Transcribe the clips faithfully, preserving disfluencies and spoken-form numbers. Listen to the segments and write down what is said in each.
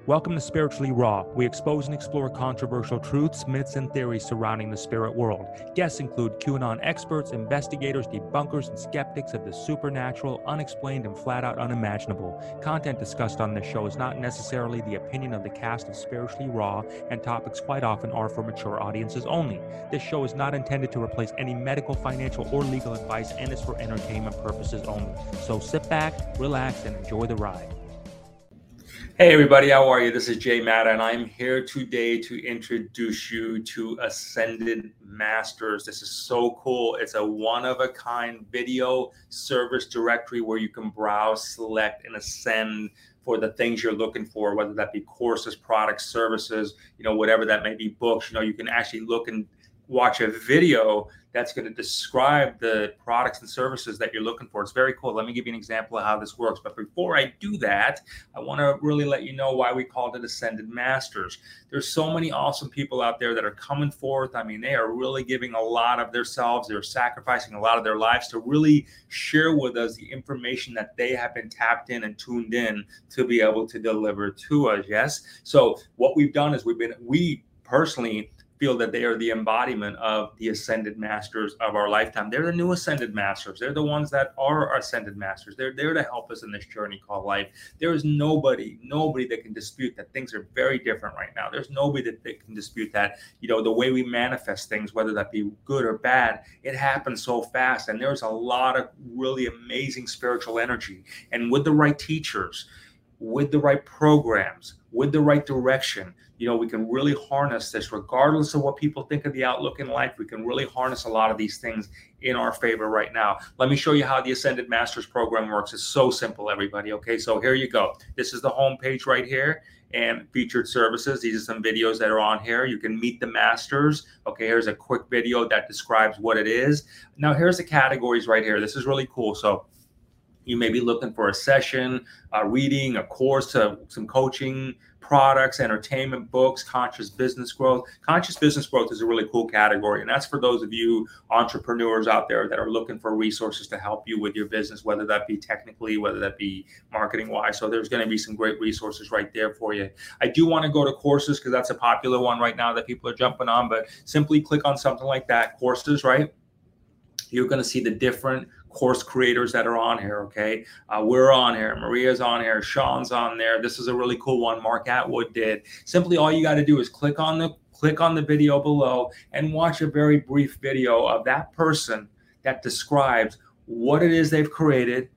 Welcome to Spiritually Raw. We expose and explore controversial truths, myths, and theories surrounding the spirit world. Guests include QAnon experts, investigators, debunkers, and skeptics of the supernatural, unexplained, and flat-out unimaginable. Content discussed on this show is not necessarily the opinion of the cast of Spiritually Raw, and topics quite often are for mature audiences only. This show is not intended to replace any medical, financial, or legal advice and is for entertainment purposes only. So sit back, relax, and enjoy the ride. Hey everybody, how are you? This is Jay Matta, and I'm here today to introduce you to Ascended Masters. This is so cool. It's a one-of-a-kind video service directory where you can browse, select, and ascend for the things you're looking for, whether that be courses, products, services, you know, whatever that may be, books. You know, you can actually look and watch a video that's going to describe the products and services that you're looking for. It's very cool. Let me give you an example of how this works. But before I do that, I want to really let you know why we called it Ascended Masters. There's so many awesome people out there that are coming forth. I mean, they are really giving a lot of themselves. They're sacrificing a lot of their lives to really share with us the information that they have been tapped in and tuned in to be able to deliver to us. Yes. So what we've done is we've been, we personally feel that they are the embodiment of the Ascended Masters of our lifetime. They're the new Ascended Masters. They're the ones that are our Ascended Masters. They're there to help us in this journey called life. There is nobody, nobody that can dispute that things are very different right now. There's nobody that, that can dispute that, you know, the way we manifest things, whether that be good or bad, it happens so fast. And there's a lot of really amazing spiritual energy. And with the right teachers, with the right programs, with the right direction, you know, we can really harness this regardless of what people think of the outlook in life. We can really harness a lot of these things in our favor right now. Let me show you how the Ascended Masters program works. It's so simple, everybody. Okay, so here you go. This is the home page right here and featured services. These are some videos that are on here. You can meet the masters. Okay, here's a quick video that describes what it is. Now, here's the categories right here. This is really cool. So you may be looking for a session, a reading, a course, uh, some coaching, products, entertainment, books, conscious business growth. Conscious business growth is a really cool category. And that's for those of you entrepreneurs out there that are looking for resources to help you with your business, whether that be technically, whether that be marketing wise. So there's going to be some great resources right there for you. I do want to go to courses because that's a popular one right now that people are jumping on, but simply click on something like that, courses, right? You're going to see the different course creators that are on here. Okay. Uh, we're on here. Maria's on here. Sean's on there. This is a really cool one. Mark Atwood did. Simply all you got to do is click on the click on the video below and watch a very brief video of that person that describes what it is they've created,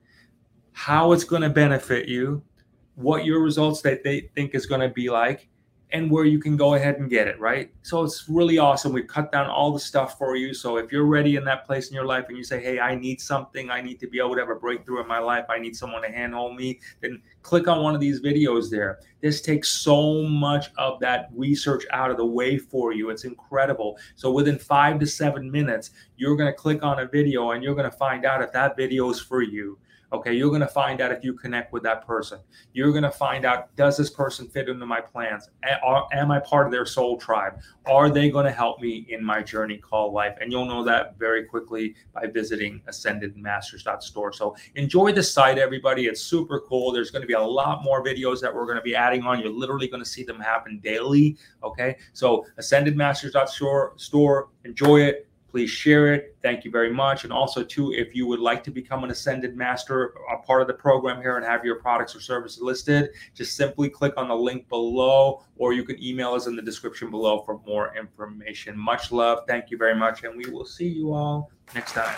how it's going to benefit you, what your results that they think is going to be like, and where you can go ahead and get it, right? So it's really awesome. We've cut down all the stuff for you. So if you're ready in that place in your life and you say, hey, I need something, I need to be able to have a breakthrough in my life, I need someone to handhold me, then click on one of these videos there. This takes so much of that research out of the way for you. It's incredible. So within five to seven minutes, you're gonna click on a video and you're gonna find out if that video is for you. Okay, you're going to find out if you connect with that person. You're going to find out, does this person fit into my plans? Am I part of their soul tribe? Are they going to help me in my journey called life? And you'll know that very quickly by visiting ascended masters dot store. So enjoy the site, everybody. It's super cool. There's going to be a lot more videos that we're going to be adding on. You're literally going to see them happen daily. Okay, so ascended masters dot store. Enjoy it. Please share it. Thank you very much. And also, too, if you would like to become an Ascended Master, a part of the program here, and have your products or services listed, just simply click on the link below, or you can email us in the description below for more information. Much love. Thank you very much. And we will see you all next time.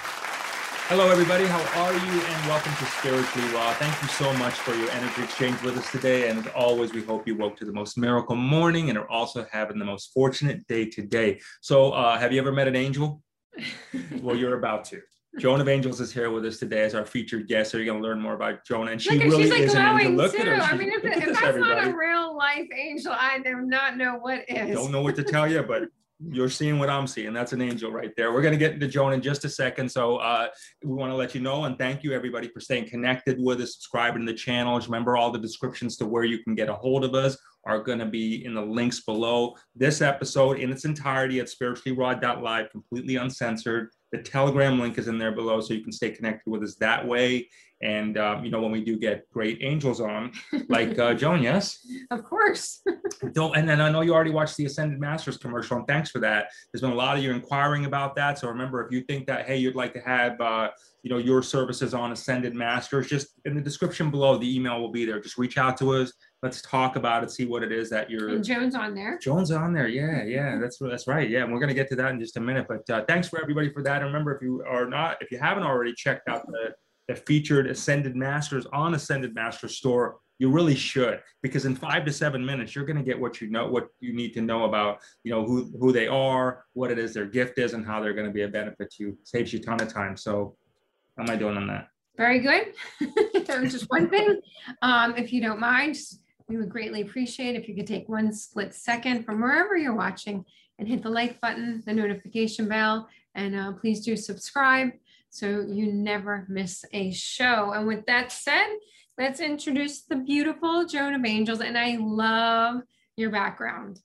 Hello, everybody. How are you? And welcome to Spiritually Raw. Thank you so much for your energy exchange with us today. And as always, we hope you woke to the most miracle morning and are also having the most fortunate day today. So uh, have you ever met an angel? Well, you're about to. Joan of Angels is here with us today as our featured guest. So you're going to learn more about Joan. And she Look, really she's like is an angel. glowing Look too. at her. I mean, if, Look at if this, that's everybody. not a real life angel, I do not know what is. Don't know what to tell you, but You're seeing what I'm seeing. That's an angel right there. We're going to get into Joan in just a second. So uh, we want to let you know and thank you, everybody, for staying connected with us, subscribing to the channels. Remember, all the descriptions to where you can get a hold of us are going to be in the links below. This episode in its entirety at spiritually raw dot live, completely uncensored. The Telegram link is in there below, so you can stay connected with us that way. And, um, you know, when we do get great angels on, like uh, Joan, yes? Of course. Don't, and then I know you already watched the Ascended Masters commercial, and thanks for that. There's been a lot of you inquiring about that. So remember, if you think that, hey, you'd like to have, uh, you know, your services on Ascended Masters, just in the description below, the email will be there. Just reach out to us. Let's talk about it, see what it is that you're. And Joan's on there. Joan's on there. Yeah, yeah, that's that's right. Yeah, and we're going to get to that in just a minute. But uh, thanks for everybody for that. And remember, if you are not, if you haven't already checked out the, the featured Ascended Masters on Ascended Masters store, you really should, because in five to seven minutes, you're going to get what you know, what you need to know about, you know, who, who they are, what it is their gift is, and how they're going to be a benefit to you. Saves you a ton of time. So how am I doing on that? Very good. Just one thing, um, if you don't mind, we would greatly appreciate if you could take one split second from wherever you're watching and hit the like button, the notification bell, and uh, please do subscribe so you never miss a show. And with that said, let's introduce the beautiful Joan of Angels. And I love your background.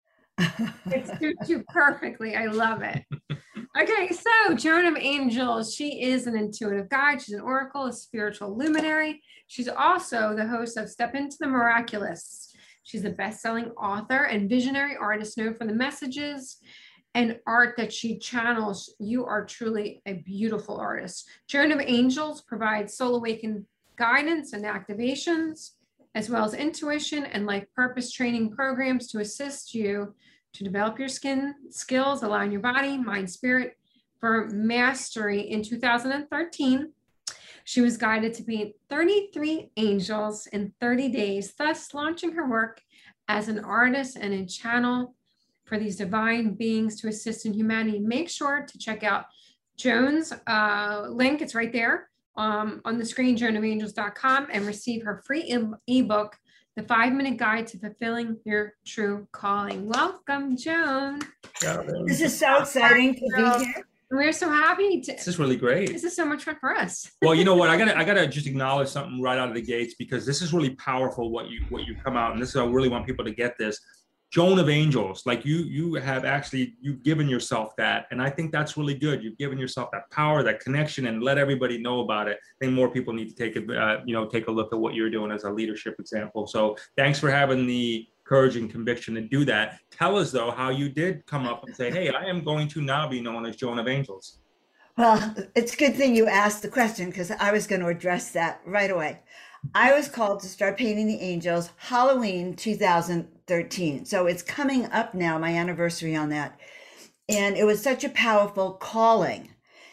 It suits you perfectly. I love it. Okay, so Joan of Angels, she is an intuitive guide. She's an oracle, a spiritual luminary. She's also the host of Step Into the Miraculous. She's a best-selling author and visionary artist known for the messages and art that she channels. You are truly a beautiful artist. Joan of Angels provides soul awakened guidance and activations, as well as intuition and life purpose training programs to assist you to develop your skin skills, align your body, mind, spirit for mastery. In two thousand thirteen, she was guided to be thirty-three angels in thirty days, thus launching her work as an artist and a channel for these divine beings to assist in humanity. Make sure to check out Joan's uh, link. It's right there um, on the screen, joan of angels dot com, and receive her free e- ebook, The Five Minute Guide to Fulfilling Your True Calling. Welcome, Joan. This is so exciting to be here. We're so happy to. This is really great. This is so much fun for us. Well, you know what? I gotta I gotta just acknowledge something right out of the gates, because this is really powerful what you what you come out, and this is I really want people to get this. Joan of Angels, like you you have actually you've given yourself that, and I think that's really good. You've given yourself that power, that connection, and let everybody know about it. I think more people need to take a uh, you know take a look at what you're doing as a leadership example. So thanks for having the courage and conviction to do that. Tell us though how you did come up and say, hey, I am going to now be known as Joan of Angels. Well, it's a good thing you asked the question, because I was going to address that right away. I was called to start painting the angels Halloween two thousand thirteen. So it's coming up now, my anniversary on that. And it was such a powerful calling.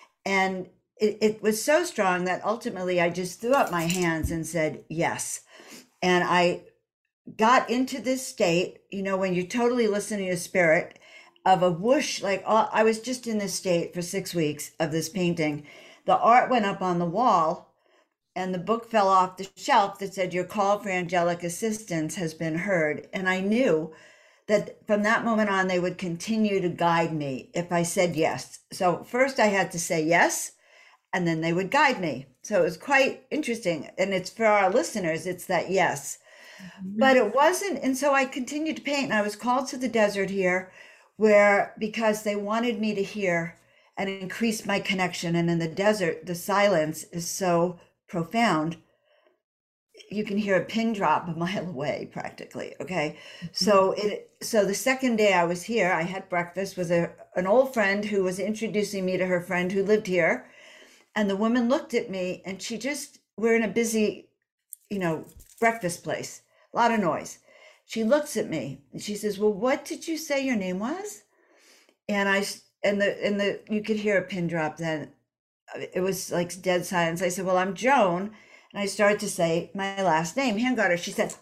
And it, it was so strong that ultimately I just threw up my hands and said, yes. And I got into this state, you know, when you're totally listening to spirit, of a whoosh, like all, I was just in this state for six weeks of this painting. The art went up on the wall, and the book fell off the shelf that said, your call for angelic assistance has been heard. And I knew that from that moment on, they would continue to guide me if I said yes. So first I had to say yes, and then they would guide me. So it was quite interesting. And it's for our listeners, it's that yes. Mm-hmm. But it wasn't. And so I continued to paint, and I was called to the desert here, where, because they wanted me to hear and increase my connection. And in the desert, the silence is so profound, you can hear a pin drop a mile away practically. Okay. Mm-hmm. So it, so the second day I was here, I had breakfast with a, an old friend who was introducing me to her friend who lived here. And the woman looked at me, and she just, we're in a busy, you know, breakfast place, a lot of noise. She looks at me and she says, well, what did you say your name was? And I, and the, and the, you could hear a pin drop then. It was like dead silence. I said, well, I'm Joan. And I started to say my last name, Hangarter. She said,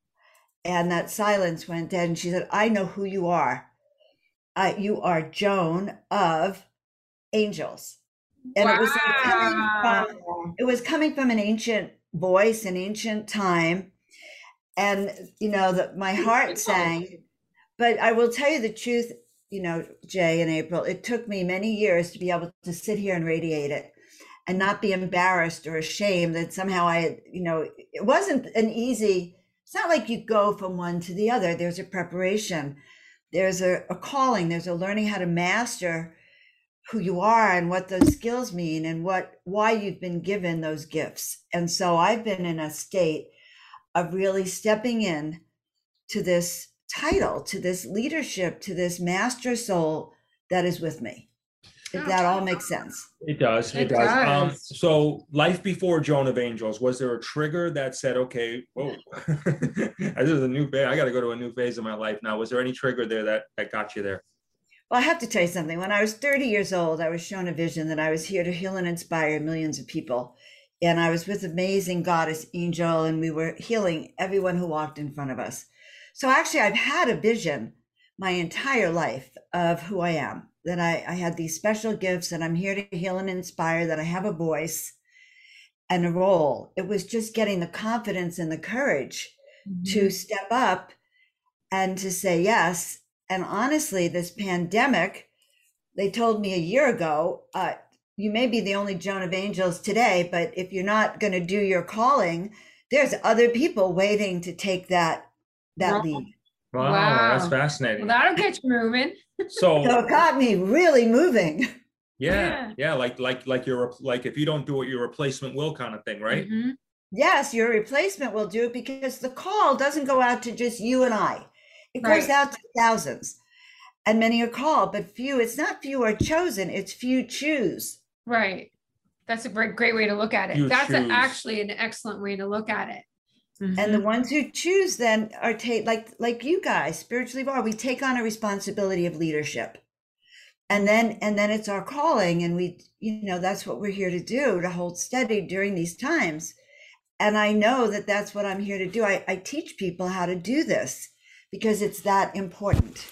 and that silence went dead. And she said, I know who you are. Uh, you are Joan of Angels. And wow. it was like coming from, it was coming from an ancient voice, an ancient time. And, you know, that my heart sang. But I will tell you the truth, you know, Jay and April, it took me many years to be able to sit here and radiate it and not be embarrassed or ashamed that somehow I had, you know, it wasn't an easy, it's not like you go from one to the other. There's a preparation, there's a, a calling, there's a learning how to master who you are and what those skills mean and what, why you've been given those gifts. And so I've been in a state of really stepping in to this title, to this leadership, to this master soul that is with me. If that all makes sense. It does. It, It does. Um, does. so life before Joan of Angels, was there a trigger that said, okay, whoa, this is a new phase. I got to go to a new phase of my life now. Was there any trigger there that, that got you there? Well, I have to tell you something. When I was thirty years old, I was shown a vision that I was here to heal and inspire millions of people. And I was with amazing goddess angel, and we were healing everyone who walked in front of us. So actually, I've had a vision my entire life of who I am, that I, I had these special gifts, that I'm here to heal and inspire, that I have a voice and a role. It was just getting the confidence and the courage mm-hmm. to step up and to say yes. And honestly, this pandemic, they told me a year ago, uh, you may be the only Joan of Angels today, but if you're not going to do your calling, there's other people waiting to take that, that wow. lead. Wow, Wow. That's fascinating. Well, that'll get you moving. So, so it got me really moving. Yeah, Yeah. yeah, like like like your like if you don't do it, your replacement will kind of thing, right? Mm-hmm. Yes, your replacement will do it, because the call doesn't go out to just you and I. It goes Right. out to thousands, and many are called, but few. It's not few are chosen; it's few choose. Right. That's a great, great way to look at it. You That's a- choose. actually an excellent way to look at it. And the ones who choose then are take like like you guys spiritually are. We take on a responsibility of leadership, and then and then it's our calling, and we you know that's what we're here to do, to hold steady during these times. And I know that that's what I'm here to do. I, I teach people how to do this because it's that important.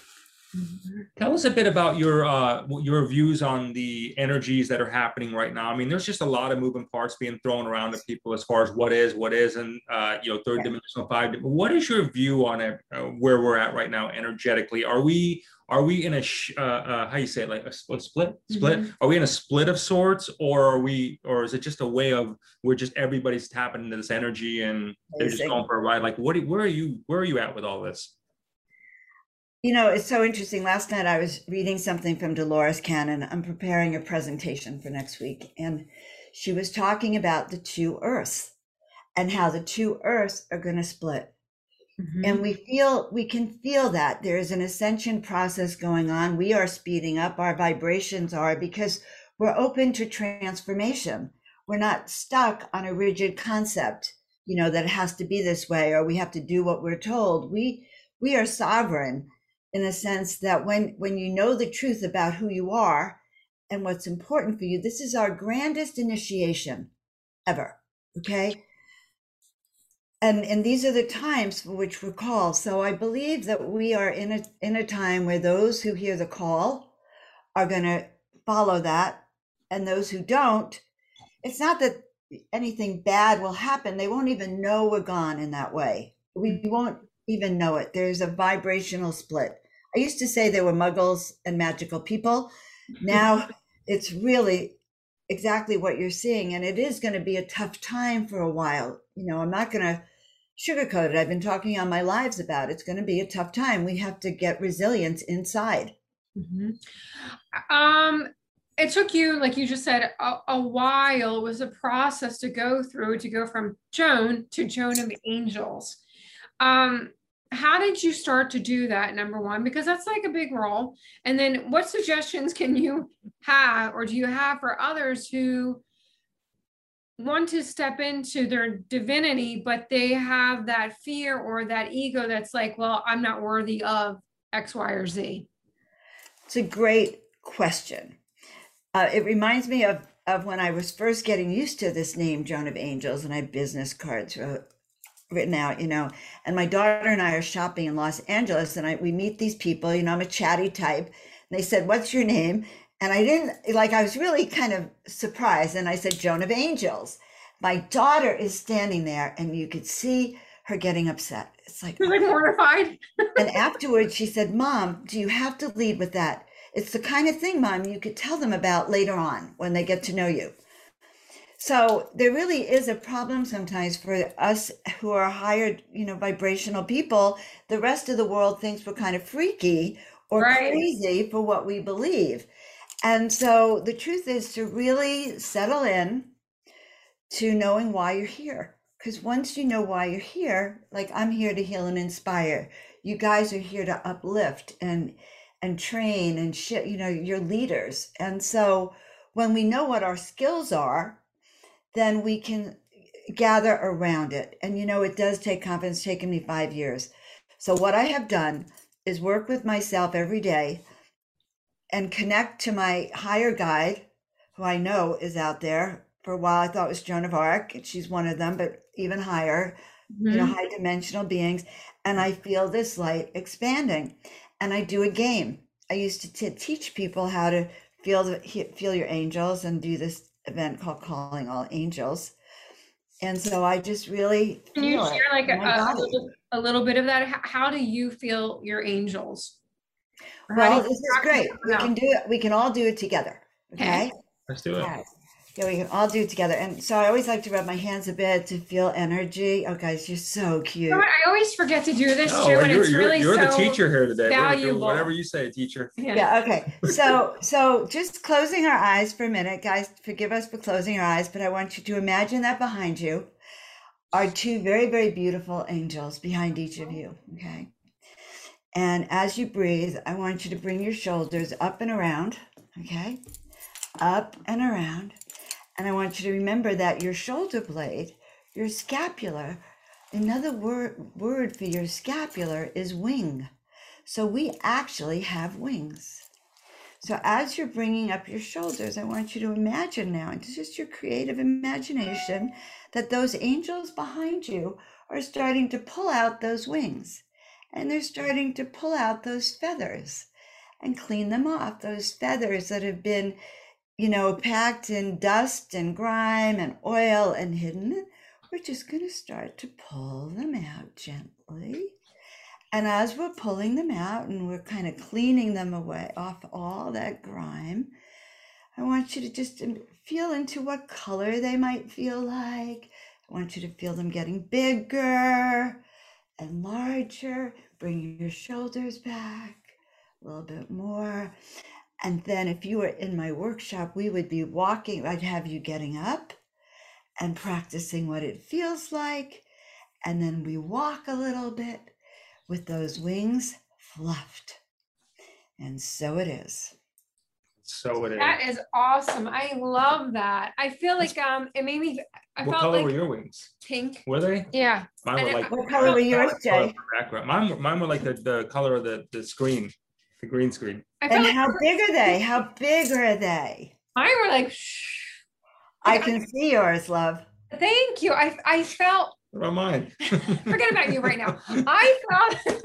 Tell us a bit about your uh, your views on the energies that are happening right now. I mean, there's just a lot of moving parts being thrown around to people as far as what is, what isn't, uh, you know, third Yeah. dimensional, five. What is your view on it, uh, where we're at right now energetically? Are we are we in a sh- uh, uh, how you say it, like a split, split, split? Mhm. Are we in a split of sorts, or are we, or is it just a way of where just everybody's tapping into this energy and they're just Amazing. going for a ride? Like, what? Do, where are you? Where are you at with all this? You know, it's so interesting. Last night I was reading something from Dolores Cannon. I'm preparing a presentation for next week, and she was talking about the two earths and how the two earths are going to split. Mhm. And we feel, we can feel that there is an ascension process going on. We are speeding up, our vibrations are, because we're open to transformation. We're not stuck on a rigid concept, you know, that it has to be this way, or we have to do what we're told. We, we are sovereign in a sense that when, when you know the truth about who you are and what's important for you, this is our grandest initiation ever. Okay. And, and these are the times for which we're called. So I believe that we are in a, in a time where those who hear the call are going to follow that. And those who don't, it's not that anything bad will happen. They won't even know we're gone in that way. We won't even know it. There's a vibrational split. I used to say there were muggles and magical people. Now it's really exactly what you're seeing. And it is going to be a tough time for a while. You know, I'm not going to sugarcoat it. I've been talking on my lives about it. It's going to be a tough time. We have to get resilience inside. Mhm. Um, it took you, like you just said, a, a while. It was a process to go through to go from Joan to Joan of Angels. Um, how did you start to do that, number one? Because that's like a big role. And then what suggestions can you have, or do you have for others who want to step into their divinity, but they have that fear or that ego that's like, well, I'm not worthy of X, Y, or Z? It's a great question. Uh, it reminds me of, of when I was first getting used to this name, Joan of Angels, and I had business cards wrote, written out, you know, and my daughter and I are shopping in Los Angeles, and I, we meet these people, you know, I'm a chatty type, and they said, what's your name? And I didn't, like, I was really kind of surprised, and I said, Joan of Angels. My daughter is standing there, and you could see her getting upset. It's like, You're like mortified. and afterwards she said, Mom, do you have to lead with that? It's the kind of thing, Mom, you could tell them about later on when they get to know you. So there really is a problem sometimes for us who are higher, you know, vibrational people. The rest of the world thinks we're kind of freaky or Right. crazy for what we believe. And so the truth is to really settle in to knowing why you're here. Because once you know why you're here, like I'm here to heal and inspire. You guys are here to uplift and and train and shit, you know, you're leaders. And so when we know what our skills are, then we can gather around it. And you know, it does take confidence. It's taken me five years. So what I have done is work with myself every day and connect to my higher guide, who I know is out there. For a while, I thought it was Joan of Arc. She's one of them, but even higher, Mm-hmm. you know, high dimensional beings. And I feel this light expanding. And I do a game. I used to t- teach people how to feel the, feel your angels and do this event called Calling All Angels. And so I just really Can you feel share it like in a, my a, body. little, a little bit of that? H- How do you feel your angels? Or how do Well, you this is talk to great. them We about- can do it. We can all do it together. Okay. Let's do All it. right. Yeah, we can all do it together. And so I always like to rub my hands a bit to feel energy. Oh, guys, you're so You cute. know what? I always forget to do this No, too, and you're, it's you're, really you're the so teacher here today. We're gonna do valuable. whatever you say, teacher. Yeah. Yeah, okay. So so just closing our eyes for a minute, guys, forgive us for closing our eyes, but I want you to imagine that behind you are two very, very beautiful angels behind each of you. Okay. And as you breathe, I want you to bring your shoulders up and around. Okay. Up and around. And I want you to remember that your shoulder blade, your scapular, another word word for your scapular is wing. So we actually have wings. So as you're bringing up your shoulders, I want you to imagine now, it's just your creative imagination, that those angels behind you are starting to pull out those wings. And they're starting to pull out those feathers and clean them off, those feathers that have been, you know, packed in dust and grime and oil and hidden. We're just going to start to pull them out gently. And as we're pulling them out and we're kind of cleaning them away off all that grime, I want you to just feel into what color they might feel like. I want you to feel them getting bigger and larger. Bring your shoulders back a little bit more. And then if you were in my workshop, we would be walking. I'd have you getting up and practicing what it feels like. And then we walk a little bit with those wings fluffed. And so it is. So it is. That is awesome. I love that. I feel like um it made me I What felt color like were your wings? pink. Were they? Yeah. Mine And were it- like What color were yours, color Jay? background. Mine, were- mine were like the, the color of the, the screen, the green screen. I felt And like how big are they? How big are they? mine were like shh. I can see yours, love. Thank you. I I felt What about mine? forget about you right now. I felt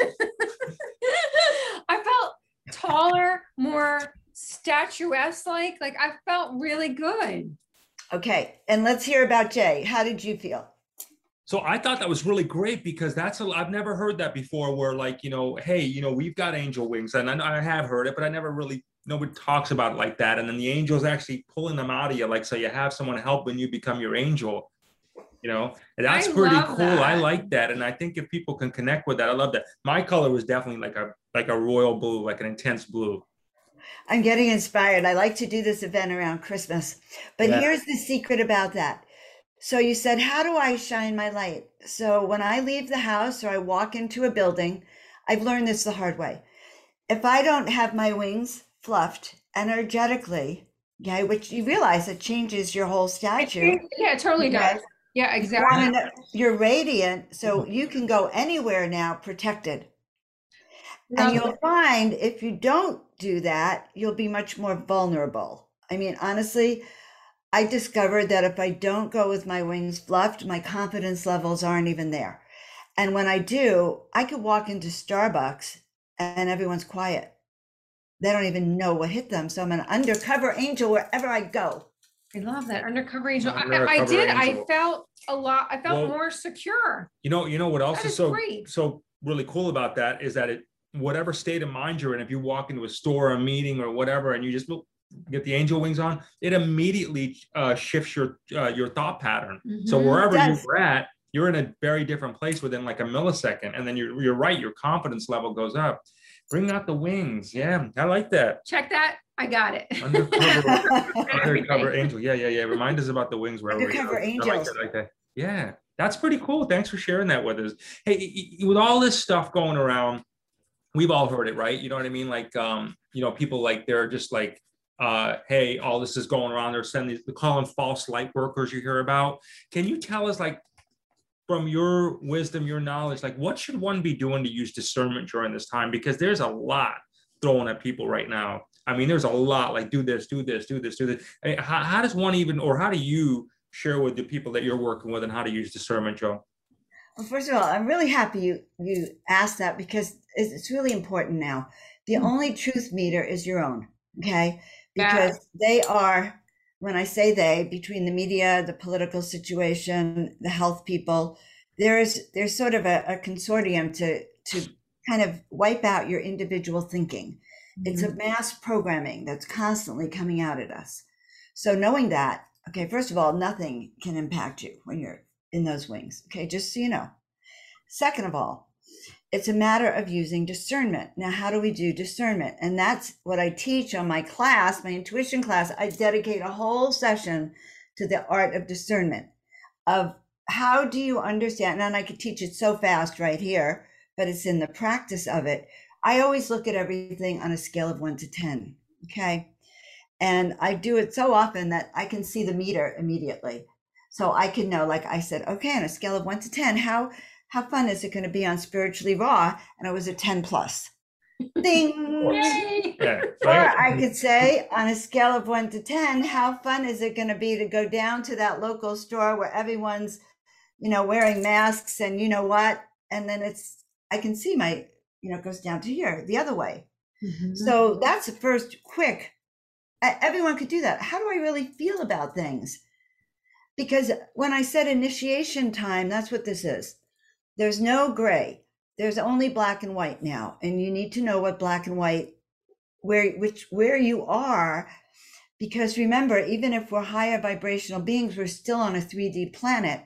I felt taller, more statuesque like. Like I felt really good. Okay, and let's hear about Jay. How did you feel? So I thought that was really great because that's a, I've never heard that before where like, you know, hey, you know, we've got angel wings and I, I have heard it, but I never really, nobody talks about it like that. And then the angel's actually pulling them out of you. Like, so you have someone helping you become your angel, you know, and that's I pretty love cool. that. I like that. And I think if people can connect with that, I love that. My color was definitely like a, like a royal blue, like an intense blue. I'm getting inspired. I like to do this event around Christmas. But Yeah. here's the secret about that. So you said, how do I shine my light? So when I leave the house or I walk into a building, I've learned this the hard way. If I don't have my wings fluffed energetically, okay, which you realize it changes your whole statue. Yeah, it totally Okay? does. Yeah, You exactly. wanna know- You're radiant, so you can go anywhere now protected. And Love you'll it. find if you don't do that, you'll be much more vulnerable. I mean, honestly, I discovered that if I don't go with my wings fluffed, my confidence levels aren't even there. And when I do, I could walk into Starbucks and everyone's quiet. They don't even know what hit them. So I'm an undercover angel wherever I go. I love that undercover angel. I- I, I Undercover did. I angel. felt a lot. I felt Well, more secure. You know, you know what else That is is so great. so really cool about that is that it whatever state of mind you're in, if you walk into a store, or a meeting, or whatever, and you just get the angel wings on, it immediately uh, shifts your uh, your thought pattern. So Mhm. wherever Yes. you're at, you're in a very different place within like a millisecond, and then you're you're right, your confidence level goes up. Bring out the wings. Yeah, I like that. Check that. I got it. Undercover, undercover angel. Yeah, yeah, yeah. Remind us about the wings wherever we Undercover go. I like angels. that, I like that. Yeah, that's pretty cool. Thanks for sharing that with us. Hey, y- y- with all this stuff going around, we've all heard it, right? You know what I mean? Like, um, you know, people like they're just like, uh, hey, all this is going around. They're sending, they call them false light workers. You hear about? Can you tell us, like, from your wisdom, your knowledge, like, what should one be doing to use discernment during this time? Because there's a lot thrown at people right now. I mean, there's a lot like do this, do this, do this, do this. I mean, how, how does one even, or how do you share with the people that you're working with and how to use discernment, Joe? Well, first of all, I'm really happy you you asked that because it's it's really important now. The Hmm. only truth meter is your own, okay? Yeah. Because they are, when I say they, between the media, the political situation, the health people, there's there's sort of a, a consortium to to kind of wipe out your individual thinking. It's a mass programming that's constantly coming out at us. So knowing that, okay, first of all, nothing can impact you when you're in those wings. Okay, just so you know. Second of all, it's a matter of using discernment. Now, how do we do discernment? And that's what I teach on my class, my intuition class. I dedicate a whole session to the art of discernment, of how do you understand, and I could teach it so fast right here, but it's in the practice of it. I always look at everything on a scale of one to ten, okay? And I do it so often that I can see the meter immediately. So I can know, like I said, okay, on a scale of one to ten, how how fun is it going to be on Spiritually Raw? And it was a ten plus. Ding! Yay. Yeah, Or right? I could say on a scale of one to ten, how fun is it going to be to go down to that local store where everyone's, you know, wearing masks and you know what? And then it's, I can see my, you know, it goes down to here, the other way. Mhm. So that's the first quick. e- Everyone could do that. How do I really feel about things? Because when I said initiation time, that's what this is. There's no gray. There's only black and white now. And you need to know what black and white, where which where you are. Because remember, even if we're higher vibrational beings, we're still on a three D planet.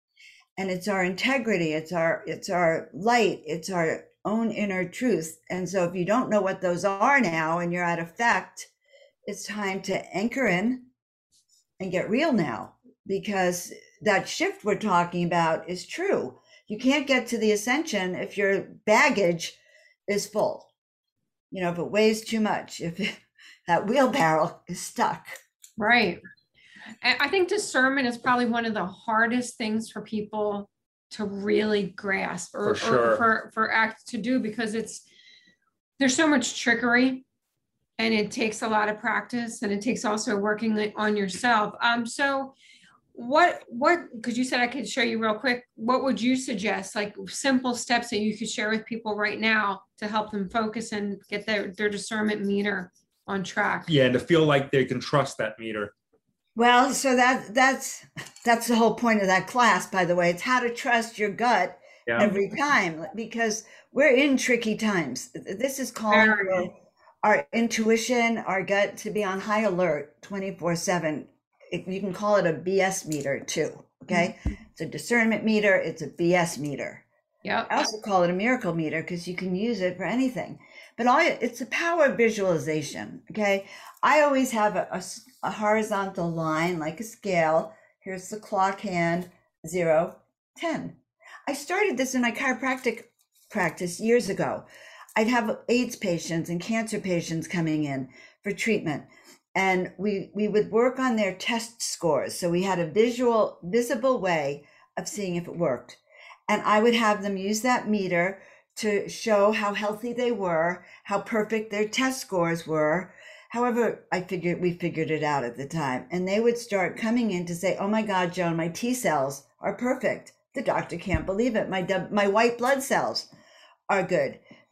And it's our integrity, it's our it's our light, it's our own inner truth. And so if you don't know what those are now and you're at effect, it's time to anchor in and get real now, because that shift we're talking about is true. You can't get to the ascension if your baggage is full. You know, if it weighs too much, if it, that wheelbarrow is stuck. Right. And I think discernment is probably one of the hardest things for people to really grasp or, For sure. or for, for act to do, because it's, there's so much trickery and it takes a lot of practice, and it takes also working like on yourself. Um, so what, what, because you said I could show you real quick, what would you suggest, like simple steps that you could share with people right now to help them focus and get their, their discernment meter on track? Yeah, and to feel like they can trust that meter. Well, so that that's that's the whole point of that class, by the way. It's how to trust your gut Yeah. every time, because we're in tricky times. This is calling Very. for our intuition, our gut to be on high alert twenty-four seven. You can call it a B S meter too, okay? It's a discernment meter, it's a B S meter. Yep. I also call it a miracle meter because you can use it for anything. But all it's the power of visualization, okay? I always have a, a s- a horizontal line like a scale. Here's the clock hand, zero, ten. I started this in my chiropractic practice years ago. I'd have AIDS patients and cancer patients coming in for treatment, and we we would work on their test scores. So we had a visual, visible way of seeing if it worked. And I would have them use that meter to show how healthy they were, how perfect their test scores were. However, I figured we figured it out at the time. And they would start coming in to say, oh my God, Joan, my T cells are perfect. The doctor can't believe it. My, my white blood cells are good.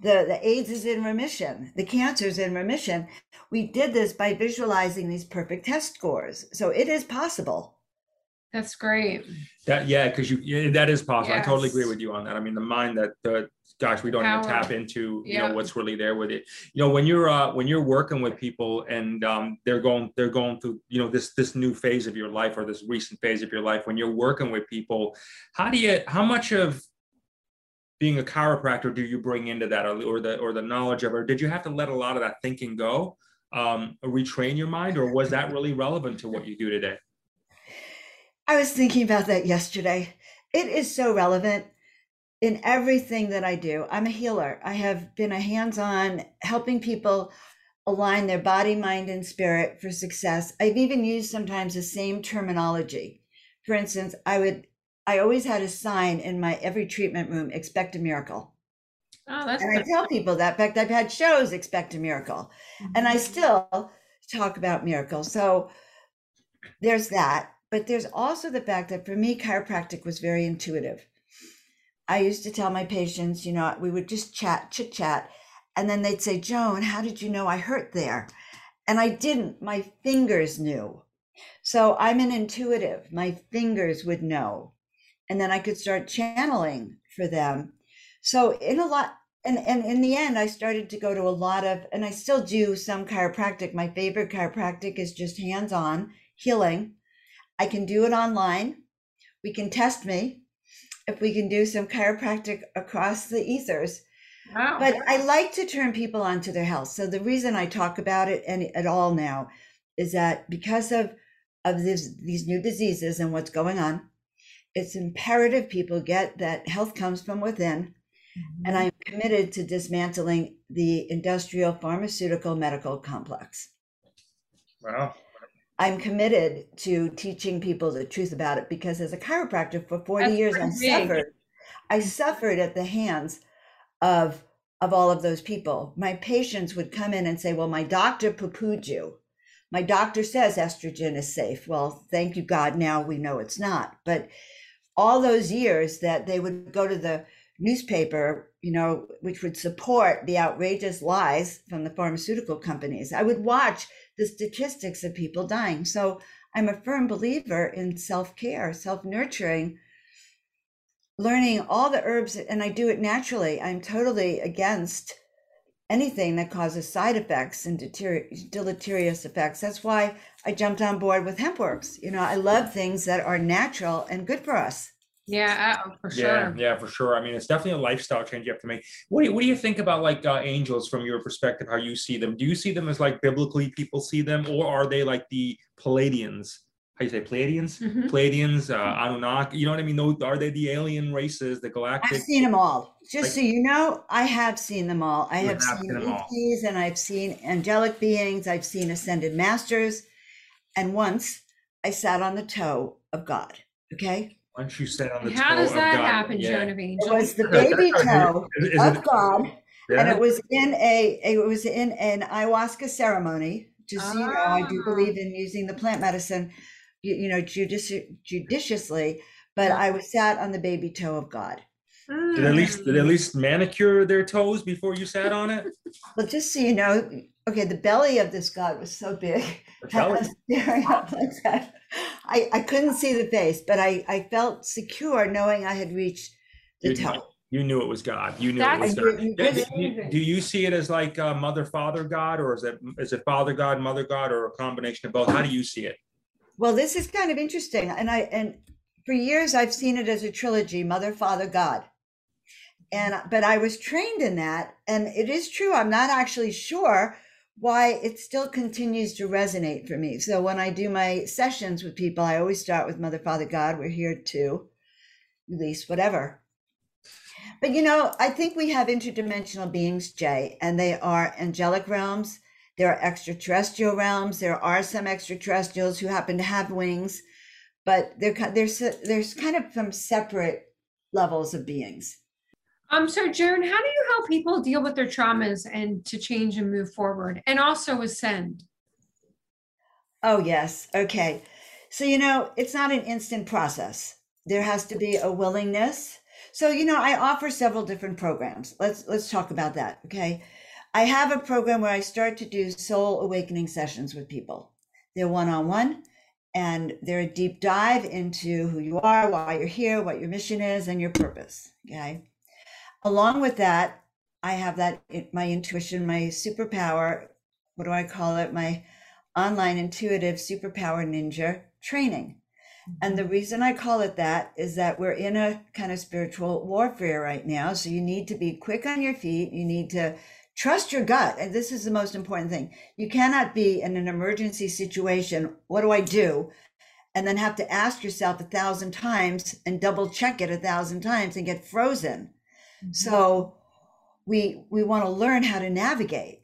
the, the AIDS is in remission, the cancer is in remission. We did this by visualizing these perfect test scores. So it is possible. That's great. That yeah, because you yeah, that is possible. Yes. I totally agree with you on that. I mean, the mind that the gosh, we don't even Power. tap into, you Yeah. know, what's really there with it. You know, when you're uh when you're working with people and um they're going they're going through, you know, this this new phase of your life or this recent phase of your life, when you're working with people, how do you how much of being a chiropractor do you bring into that, or, or the or the knowledge of, or did you have to let a lot of that thinking go, um, or retrain your mind, or was that really relevant to what you do today? I was thinking about that yesterday. It is so relevant in everything that I do. I'm a healer. I have been a hands-on helping people align their body, mind, and spirit for success. I've even used sometimes the same terminology. For instance, I would I always had a sign in my every treatment room, expect a miracle. Oh, that's And I good. tell people that. In fact, I've had shows, expect a miracle. And I still talk about miracles. So there's that. But there's also the fact that for me, chiropractic was very intuitive. I used to tell my patients, you know, we would just chat, chit chat. And then they'd say, Joan, how did you know I hurt there? And I didn't. My fingers knew. So I'm an intuitive. My fingers would know. And then I could start channeling for them. So in a lot, and, and in the end, I started to go to a lot of, and I still do some chiropractic. My favorite chiropractic is just hands-on healing. I can do it online. We can test me if we can do some chiropractic across the ethers. Wow. But I like to turn people onto their health. So the reason I talk about it and at all now is that because of, of this, these new diseases and what's going on, it's imperative people get that health comes from within. Mhm. And I'm committed to dismantling the industrial pharmaceutical medical complex. Wow. I'm committed to teaching people the truth about it because as a chiropractor for forty That's years, I pretty big. suffered. I suffered at the hands of, of all of those people. My patients would come in and say, well, my doctor poo-pooed you. My doctor says estrogen is safe. Well, thank you, God, now we know it's not. But all those years that they would go to the newspaper, you know, which would support the outrageous lies from the pharmaceutical companies, I would watch the statistics of people dying. So I'm a firm believer in self-care, self-nurturing, learning all the herbs, and I do it naturally. I'm totally against anything that causes side effects and deleterious effects. That's why I jumped on board with HempWorks. You know, I love things that are natural and good for us. Yeah, oh, for Yeah, sure. yeah, for sure. I mean, it's definitely a lifestyle change you have to make. What do you, what do you think about like uh, angels from your perspective, how you see them? Do you see them as like biblically people see them, or are they like the Palladians? How you say Pleiadians? Mhm. Pleiadians, uh, Anunnaki, you know what I mean? Those, are they the alien races, the galactic? I've seen them all. Just Like- so you know, I have seen them all. I You have have seen seen them all. E Ts and I've seen angelic beings. I've seen ascended masters. And once I sat on the toe of God. Okay. Once you said on the How toe does of that God, happen, yeah. Joan of It Angels? was the baby toe Is, is of it, God. And yeah? it was in a it was in an ayahuasca ceremony. Just so you know, I do Ah. believe in using the plant medicine, you, you know, judici- judiciously. But Yeah. I was sat on the baby toe of God. Did at least did at least manicure their toes before you sat on it? Well, just so you know, okay, the belly of this God was so big. The I belly. was staring up like that. I, I couldn't see the face, but I, I felt secure knowing I had reached the You, toe. you knew it was God. You knew That's it was I God. didn't- Do, just- do- do you see it as like uh, mother, father God, or is it is it father God, mother God, or a combination of both? How do you see it? Well, this is kind of interesting. And I and for years I've seen it as a trilogy, Mother, Father, God. And but I was trained in that. And it is true. I'm not actually sure why it still continues to resonate for me. So when I do my sessions with people, I always start with Mother, Father, God. We're here to release whatever. But you know, I think we have interdimensional beings, Jay, and they are angelic realms. There are extraterrestrial realms. There are some extraterrestrials who happen to have wings, but they're ki- there's there's kind of some separate levels of beings. Um, so Joan, how do you help people deal with their traumas and to change and move forward and also ascend? Oh, yes. Okay. So, you know, it's not an instant process. There has to be a willingness. So, you know, I offer several different programs. Let's let's talk about that, okay? I have a program where I start to do soul awakening sessions with people. They're one-on-one, and they're a deep dive into who you are, why you're here, what your mission is, and your purpose, okay? Along with that, I have that, my intuition, my superpower, what do I call it? My online intuitive superpower ninja training. And the reason I call it that is that we're in a kind of spiritual warfare right now. So you need to be quick on your feet. You need to trust your gut. And this is the most important thing. You cannot be in an emergency situation. What do I do? And then have to ask yourself a thousand times and double check it a thousand times and get frozen. Mm-hmm. So we, we want to learn how to navigate.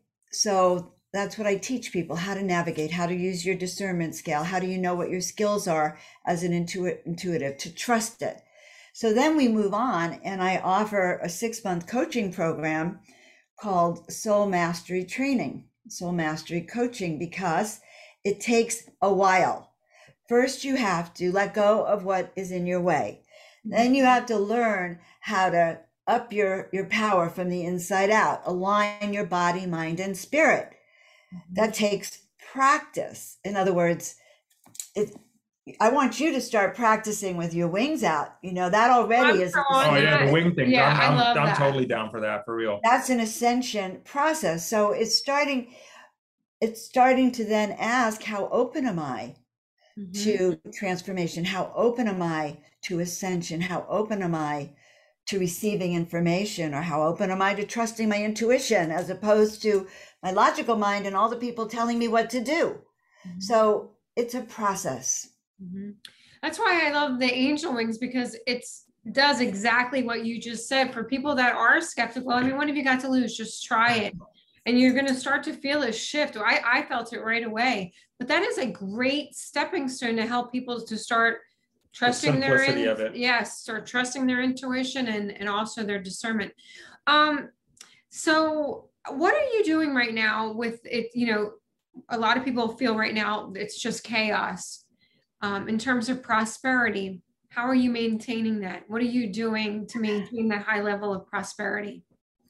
So that's what I teach people, how to navigate, how to use your discernment scale. How do you know what your skills are as an intuit, intuitive, to trust it? So then we move on, and I offer a six-month coaching program called Soul Mastery Training, Soul Mastery Coaching, because it takes a while. First, you have to let go of what is in your way. Then you have to learn how to up your, your power from the inside out, align your body, mind, and spirit. That takes practice. In other words, it, I want you to start practicing with your wings out. You know, that already is. Oh yeah, the wing thing. Yeah, I'm, I love I'm, I'm that. totally down for that, for real. That's an ascension process. So it's starting, it's starting to then ask, how open am I mm-hmm. to transformation? How open am I to ascension? How open am I to receiving information? Or how open am I to trusting my intuition as opposed to my logical mind and all the people telling me what to do? Mm-hmm. So it's a process. Mm-hmm. That's why I love the angel wings, because it's does exactly what you just said. For people that are skeptical, I mean, what have you got to lose? Just try it. And you're going to start to feel a shift. I, I felt it right away. But that is a great stepping stone to help people to start trusting their in, of it. Yes, start trusting their intuition and, and also their discernment. Um, so what are you doing right now with it? You know, a lot of people feel right now it's just chaos. Um, in terms of prosperity, how are you maintaining that? What are you doing to maintain that high level of prosperity?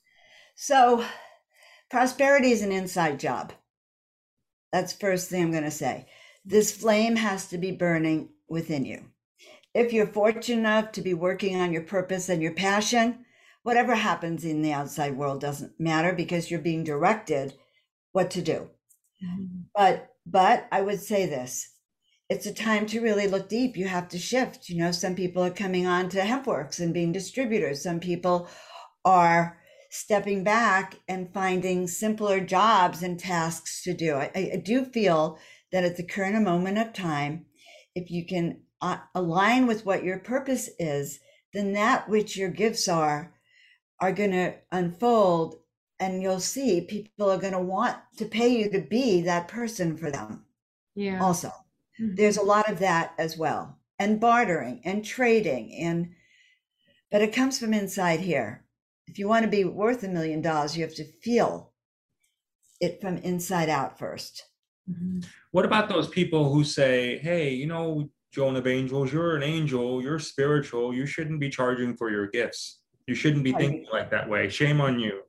So prosperity is an inside job. That's the first thing I'm going to say. This flame has to be burning within you. If you're fortunate enough to be working on your purpose and your passion, whatever happens in the outside world doesn't matter, because you're being directed what to do. Mm-hmm. But, but I would say this, it's a time to really look deep. You have to shift. You know, some people are coming on to HempWorks and being distributors. Some people are stepping back and finding simpler jobs and tasks to do. I, I do feel that at the current moment of time, if you can uh, align with what your purpose is, then that which your gifts are, are going to unfold, and you'll see people are going to want to pay you to be that person for them. Yeah. Also, mm-hmm. There's a lot of that as well, and bartering and trading, and but it comes from inside here. If you want to be worth a million dollars, you have to feel it from inside out first. Mm-hmm. What about those people who say, hey, you know, Joan of Angels, you're an angel, you're spiritual, you shouldn't be charging for your gifts. You shouldn't be thinking like that way. Shame on you.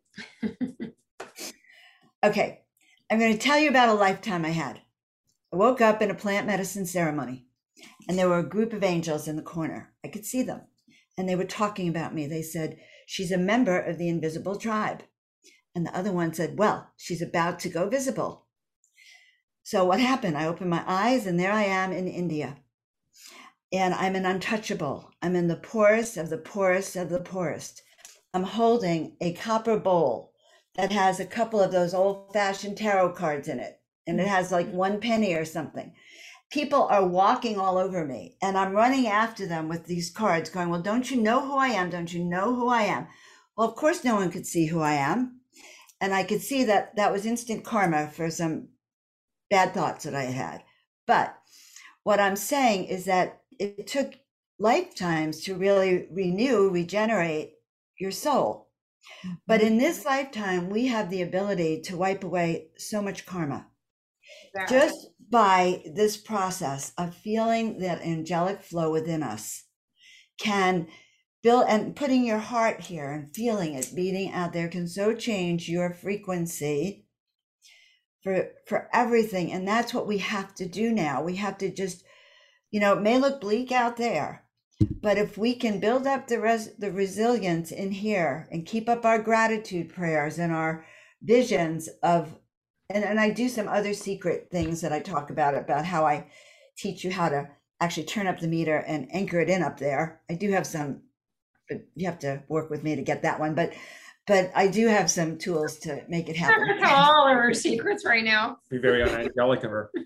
Okay, I'm going to tell you about a lifetime I had. I woke up in a plant medicine ceremony, and there were a group of angels in the corner. I could see them, and they were talking about me. They said, she's a member of the invisible tribe. And the other one said, well, she's about to go visible. So what happened? I opened my eyes, and there I am in India. And I'm an untouchable. I'm in the poorest of the poorest of the poorest. I'm holding a copper bowl that has a couple of those old-fashioned tarot cards in it. And it has like one penny or something. People are walking all over me, and I'm running after them with these cards going, well, don't you know who I am? Don't you know who I am? Well, of course, no one could see who I am. And I could see that that was instant karma for some bad thoughts that I had. But what I'm saying is that it took lifetimes to really renew, regenerate your soul. Mm-hmm. But in this lifetime, we have the ability to wipe away so much karma. Yeah. Just by this process of feeling that angelic flow within us can build and putting your heart here and feeling it beating out there can so change your frequency for for everything. And that's what we have to do now. We have to just, you know, it may look bleak out there, but if we can build up the res the resilience in here and keep up our gratitude prayers and our visions of, and, and I do some other secret things that I talk about, about how I teach you how to actually turn up the meter and anchor it in up there. I do have some, but you have to work with me to get that one. But but I do have some tools to make it happen. Never tell all of her secrets right now. Be very unangelic of her.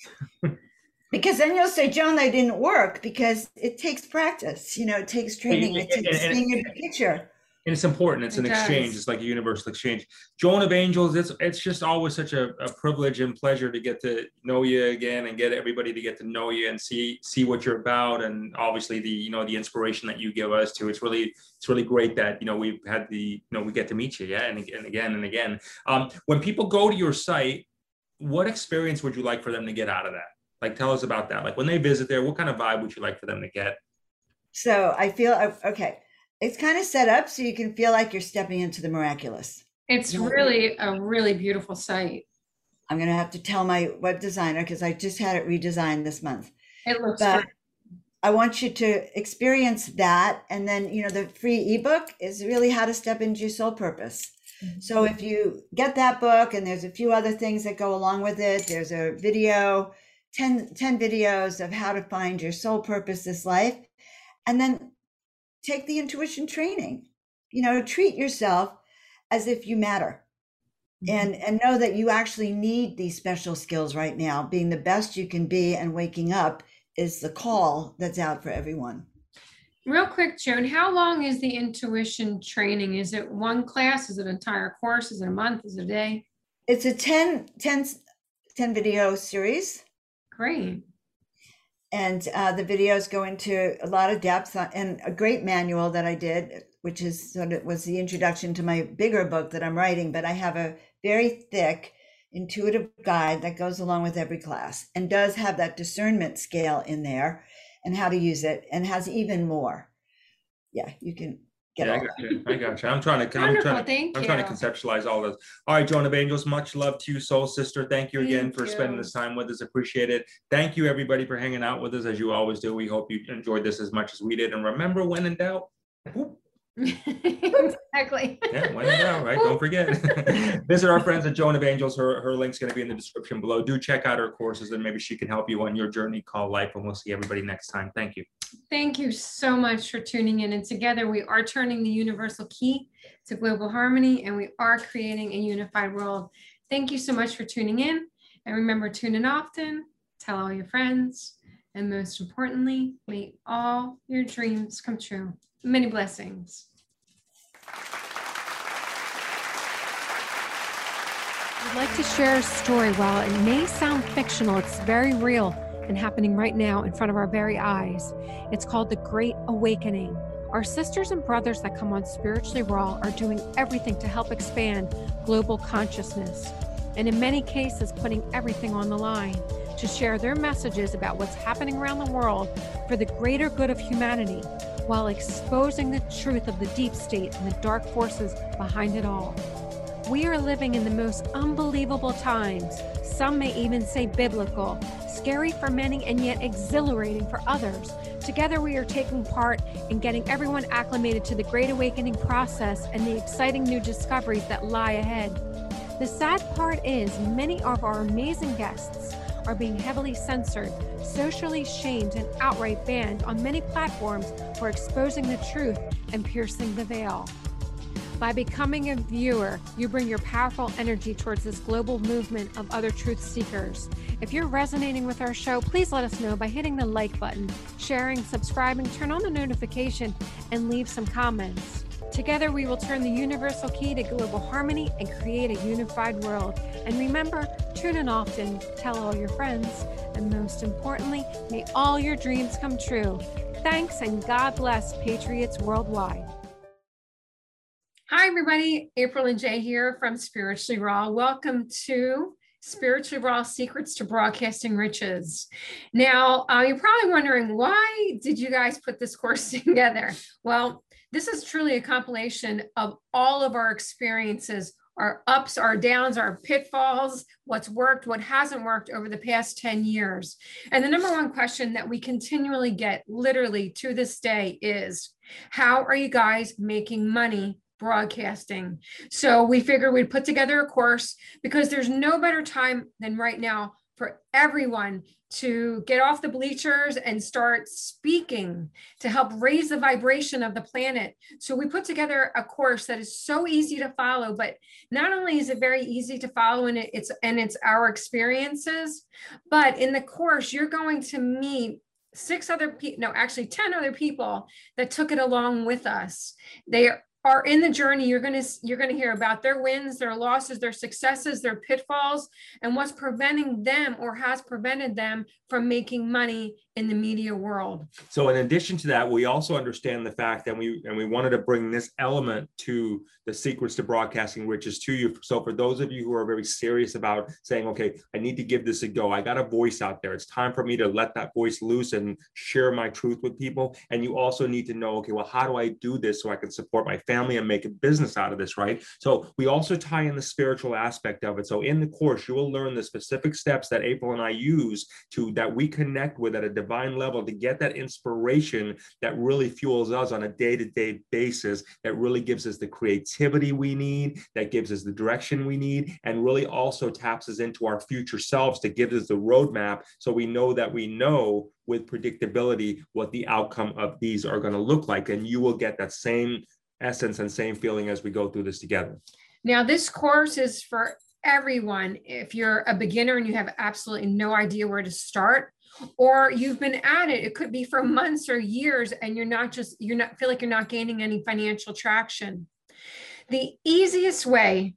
Because then you'll say, Joan, that didn't work, because it takes practice. You know, it takes training. It And- takes and- seeing your picture. And it's important. It's It an does. exchange. It's like a universal exchange. Joan of Angels, it's it's just always such a, a privilege and pleasure to get to know you again and get everybody to get to know you and see see what you're about, and obviously the you know the inspiration that you give us too. It's really it's really great that you know we've had the you know we get to meet you, yeah, and, and again and again. Um, when people go to your site, what experience would you like for them to get out of that? Like, tell us about that. Like, when they visit there, what kind of vibe would you like for them to get? So I feel, okay, it's kind of set up so you can feel like you're stepping into the miraculous. It's Yeah. really a really beautiful site. I'm going to have to tell my web designer, because I just had it redesigned this month. It looks But great. I want you to experience that. And then, you know, the free ebook is really how to step into your soul purpose. So if you get that book, and there's a few other things that go along with it, there's a video, ten, ten videos of how to find your soul purpose this life. And then take the intuition training, you know, treat yourself as if you matter. And, and know that you actually need these special skills right now. Being the best you can be and waking up is the call that's out for everyone. Real quick, Joan, how long is the intuition training? Is it one class? Is it an entire course? Is it a month? Is it a day? It's a ten, ten, ten video series. Great. And uh, the videos go into a lot of depth, uh, and a great manual that I did, which is sort of was the introduction to my bigger book that I'm writing. But I have a very thick intuitive guide that goes along with every class, and does have that discernment scale in there and how to use it, and has even more. Yeah, you can get Yeah, I all got you. I got you. I'm trying to. I'm Wonderful, trying to. thank I'm trying to you. conceptualize all this. All right, Joan of Angels, much love to you, soul sister. Thank you again Thank for spending you. this time with us. Appreciate it. Thank you, everybody, for hanging out with us as you always do. We hope you enjoyed this as much as we did. And remember, when in doubt, whoop. Exactly. Yeah, when in doubt, right? Don't forget. Visit our friends at Joan of Angels. Her her link's going to be in the description below. Do check out her courses, and maybe she can help you on your journey called life. And we'll see everybody next time. Thank you. Thank you so much for tuning in. And together we are turning the universal key to global harmony, and we are creating a unified world. Thank you so much for tuning in. And remember, tune in often, tell all your friends, and most importantly, may all your dreams come true. Many blessings. I'd like to share a story. While it may sound fictional, it's very real and happening right now in front of our very eyes. It's called The Great Awakening. Our sisters and brothers that come on Spiritually Raw are doing everything to help expand global consciousness, and in many cases putting everything on the line to share their messages about what's happening around the world for the greater good of humanity, while exposing the truth of the deep state and the dark forces behind it all. We are living in the most unbelievable times. Some may even say biblical, scary for many and yet exhilarating for others. Together we are taking part in getting everyone acclimated to the Great Awakening process and the exciting new discoveries that lie ahead. The sad part is many of our amazing guests are being heavily censored, socially shamed, and outright banned on many platforms for exposing the truth and piercing the veil. By becoming a viewer, you bring your powerful energy towards this global movement of other truth seekers. If you're resonating with our show, please let us know by hitting the like button, sharing, subscribing, turn on the notification, and leave some comments. Together, we will turn the universal key to global harmony and create a unified world. And remember, tune in often, tell all your friends, and most importantly, may all your dreams come true. Thanks, and God bless Patriots worldwide. Hi, everybody. April and Jay here from Spiritually Raw. Welcome to Spiritually Raw Secrets to Broadcasting Riches. Now, uh, you're probably wondering, why did you guys put this course together? Well, this is truly a compilation of all of our experiences, our ups, our downs, our pitfalls, what's worked, what hasn't worked over the past ten years. And the number one question that we continually get, literally to this day, is how are you guys making money broadcasting? So we figured we'd put together a course, because there's no better time than right now for everyone to get off the bleachers and start speaking to help raise the vibration of the planet. So we put together a course that is so easy to follow, but not only is it very easy to follow, and it's and it's our experiences, but in the course you're going to meet six other people, no, actually ten other people that took it along with us. They are are in the journey. You're going to you're going to hear about their wins, their losses, their successes, their pitfalls, and what's preventing them or has prevented them from making money in the media world. So in addition to that, we also understand the fact that we and we wanted to bring this element to the Secrets to Broadcasting Riches to you. So for those of you who are very serious about saying, okay, I need to give this a go. I got a voice out there. It's time for me to let that voice loose and share my truth with people. And you also need to know, okay, well, how do I do this so I can support my family and make a business out of this, right? So we also tie in the spiritual aspect of it. So in the course, you will learn the specific steps that April and I use to that we connect with at a divine level to get that inspiration that really fuels us on a day-to-day basis, that really gives us the creativity we need, that gives us the direction we need, and really also taps us into our future selves to give us the roadmap so we know that we know with predictability what the outcome of these are going to look like. And you will get that same essence and same feeling as we go through this together. Now, this course is for everyone. If you're a beginner and you have absolutely no idea where to start, or you've been at it, it could be for months or years, and you're not just, you're not feel like you're not gaining any financial traction. The easiest way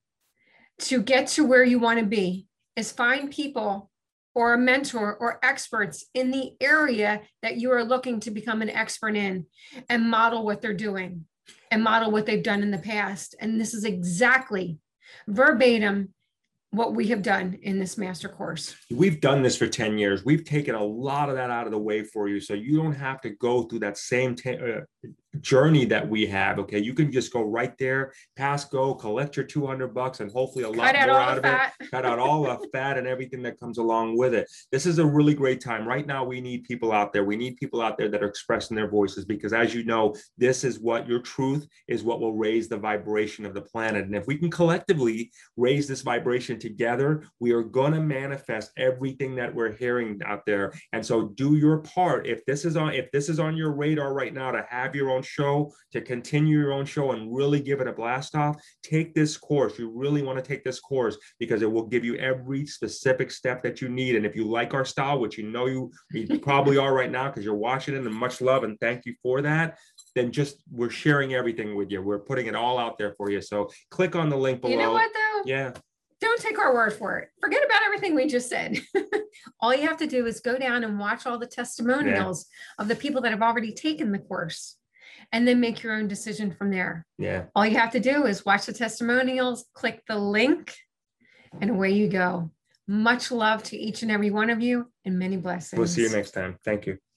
to get to where you want to be is find people or a mentor or experts in the area that you are looking to become an expert in, and model what they're doing and model what they've done in the past. And this is exactly verbatim what we have done in this master course. We've done this for ten years. We've taken a lot of that out of the way for you, so you don't have to go through that same uh, journey that we have. Okay, you can just go right there, pass go, collect your two hundred bucks, and hopefully a lot more out of it. Cut out all the fat and everything that comes along with it. This is a really great time. Right now, we need people out there. We need people out there that are expressing their voices, because as you know, this is what your truth is, what will raise the vibration of the planet. And if we can collectively raise this vibration together, we are going to manifest everything that we're hearing out there. And so do your part. If this is on, if this is on your radar right now to have your own show, to continue your own show and really give it a blast off, take this course. You really want to take this course, because it will give you every specific step that you need. And if you like our style, which you know you, you probably are right now because you're watching it, and much love and thank you for that, then just, we're sharing everything with you. We're putting it all out there for you. So click on the link below. You know what though? Yeah. Don't take our word for it. Forget about everything we just said. All you have to do is go down and watch all the testimonials yeah. of the people that have already taken the course, and then make your own decision from there. Yeah. All you have to do is watch the testimonials, click the link, and away you go. Much love to each and every one of you, and many blessings. We'll see you next time. Thank you.